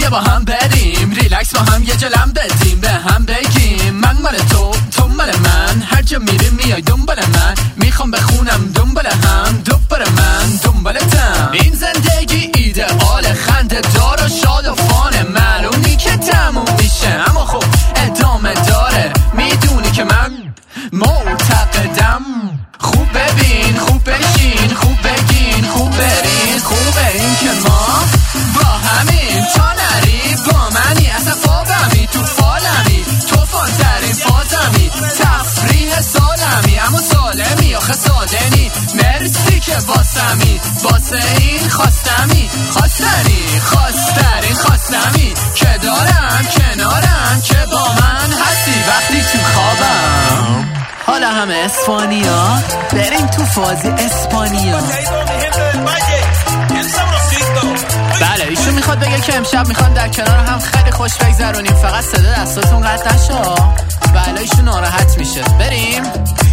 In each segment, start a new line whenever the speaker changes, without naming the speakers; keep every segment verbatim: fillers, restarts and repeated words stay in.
بیا با هم بریم ریلکس با هم یه جلم بدیم به هم بگیم من مال تو تو مال من هر جا میریم میای دنبال من میخوام بخونم دنبال هم دوباره من دنبالتم این زندگی ایدئال خنده دار و شاد و فانه معلومی که تموم میشه اما خب ادامه داره میدونی که من معتقدم خوب ببین خوب بشین خوب بگین خوب برین خوبه این که ما با همین تا نری با منی اصلا فابمی تو فالمی تو فانترین فازمی تفریح سالمی اما سالمی آخه سادنی مرسی که واسمی واسه این خواستمی خواستنی خواسترین خواستمی که دارم کنارم که با من هستی وقتی تو خوابم حالا همه اسپانیا بریم تو فازی اسپانیا. بله ایشون میخواد بگه که امشب میخوان در کنار هم خیلی خوش بگذرونیم فقط صدا دستاتون قطع نشه. بله ایشون ناراحت میشه. بریم.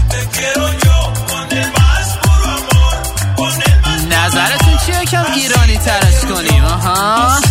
نظرتون چیه کم ایرانی ترش کنیم؟ آها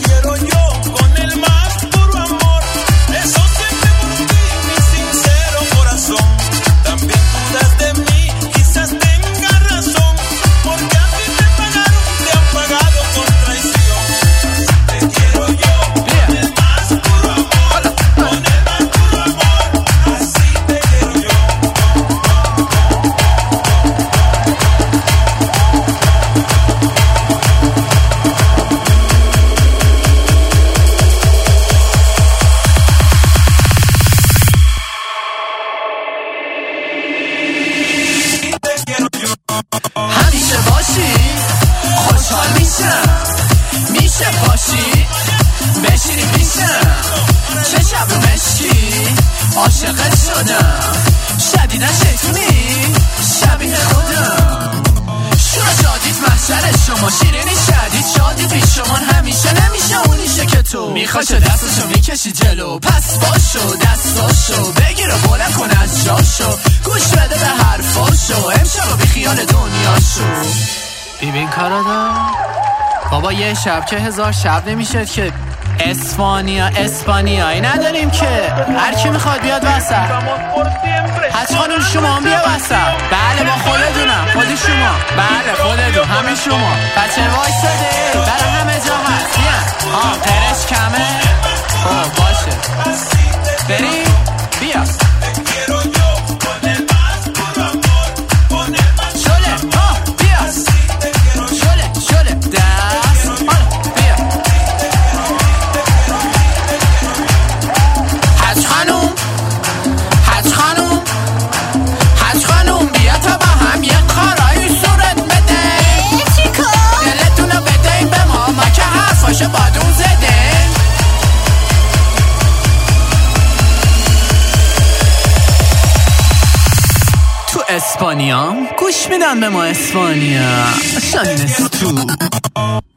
همیشه باشی خوشحال میشم میشه باشی بشینی پیشم چه شب مشکی عاشقت شدم شدیدن شیطونی شبیه خودم شورا شادیت محشر شما شیرینی شدید شادی پیش شما همیشه نمیشه اونیشه که تو میخواشو دستشو میکشی جلو پس باشو دستاشو بگیر و بلند کن از جاشو گوش بده به حرفاشو امشب بی خیال دنیاشو ببین کارادا بابا یه شب که هزار شب نمیشه که اسپانیا اسپانیایی نداریم که هر کی میخواد بیاد وسط حج خانم شما هم بیا وسط بله با خودتونم خودی شما بله خودتون همه شما بچه وایساده برای همه جا هست بیا آه پرش کمه خب باشه بریم بیا اسپانیا گوش میدن به ما اسپانیا شانین استو